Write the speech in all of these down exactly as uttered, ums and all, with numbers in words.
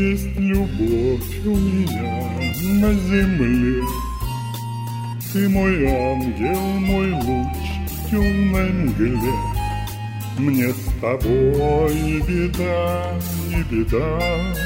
есть любовь у меня на земле. Ты мой ангел, мой луч в темной мгле. Мне с тобой не беда, не беда.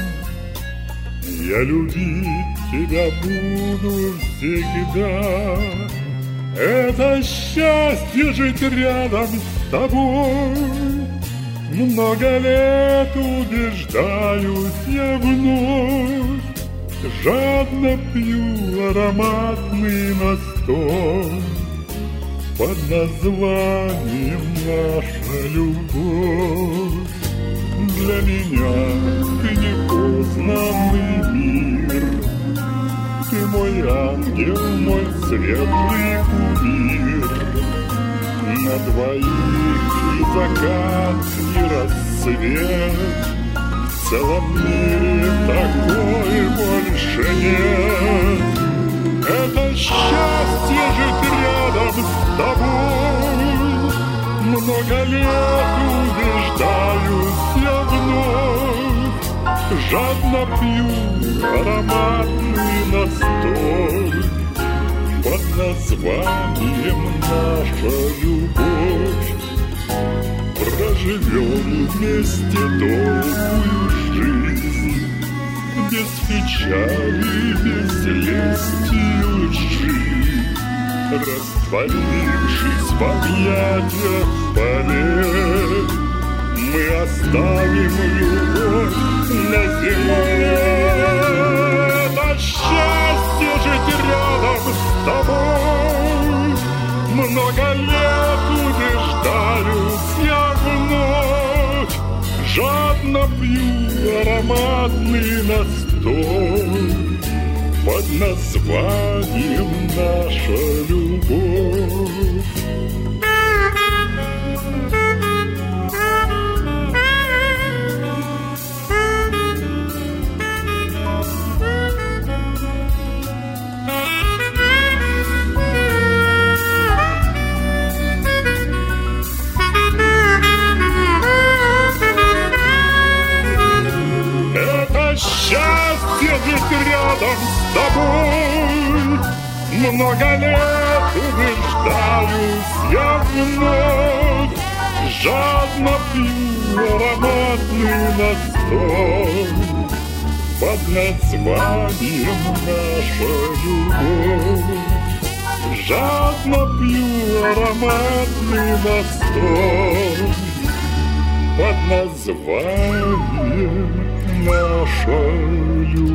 Я любить тебя буду всегда. Это счастье жить рядом с тобой. Много лет убеждаюсь я вновь. Жадно пью ароматный настой под названием «Наша любовь». Для меня ты непознанный мир. Ты мой ангел, мой светлый кумир. На двоих и закат, и рассвет. В целом мире такой больше нет. Это счастье жить рядом с тобой. Много лет убеждаюсь я вновь. Жадно пью ароматный настой под названием «Наша любовь». Проживем вместе долгую жизнь, без печали, без лести лжи, растворившись в объятиях полет, мы оставим любовь на земле. Это счастье жить рядом с тобой. Много лет убеждаюсь я вновь. Жадно пью ароматный настой под названием «Наша любовь». Счастье жить рядом с тобой. Много лет убеждаюсь я вновь. Жадно пью ароматный настой под названием «Наша любовь». Жадно пью ароматный настой под названием «Наша любовь».